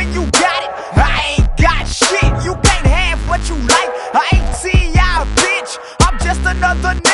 when you got it. I ain't got shit, you can't have what you like. I ain't T.I., bitch, I'm just another nigga.